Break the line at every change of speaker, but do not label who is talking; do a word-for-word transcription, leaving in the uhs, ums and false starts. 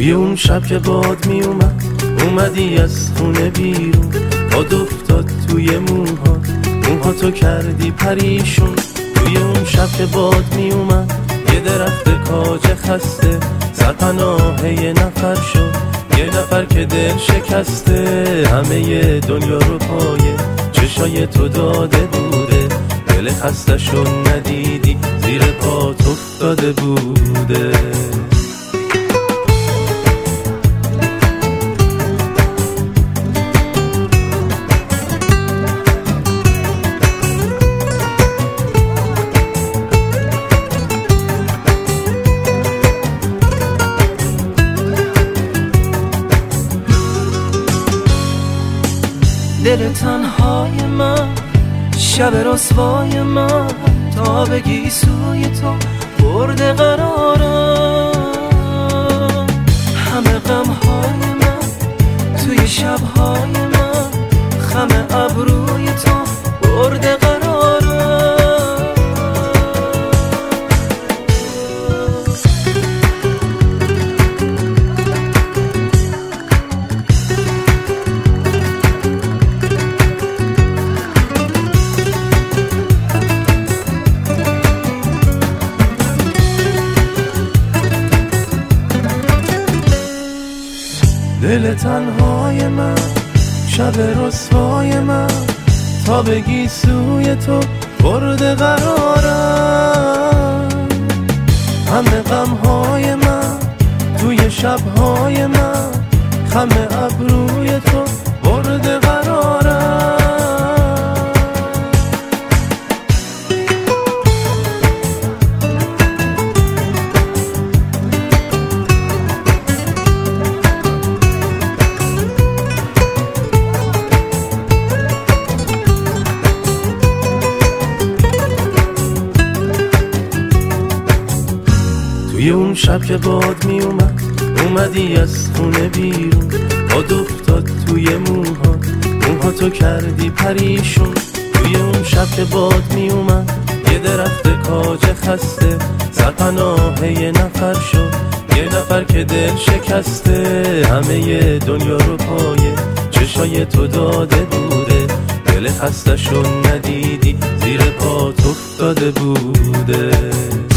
توی اون شب که باد می اومد اومدی از خونه بیرون، باد افتاد توی موها، موها تو کردی پریشون. توی اون شب که باد می اومد یه درخت کاج خسته سرپناه یه نفر شد، یه نفر که دل شکسته همه دنیا رو پایه چشای تو داده بوده، دل خستشون ندیدی زیر پات افتاده بوده.
دل تنهای من، شب رسوای من، تا بگی سوی تو برده قرارم. همه غمهای من توی شبهای من، خم ابروی تو برده قرارم.
دل تنهای من، شب رسوای من، تا بگی سوی تو برده قرارم. همه غمهای من توی شبهای من، خم ابروی تو برده قرارم. توی اون شب که باد می اومد اومدی از خونه بیرون، باد افتاد توی موها، موها تو کردی پریشون. توی اون شب که باد می اومد یه درخت کاج خسته سرپناه یه نفر شد، یه نفر که دل شکسته همه دنیا رو پایه چشای تو داده بوده، دل خستشون ندیدی زیر پات افتاده بوده.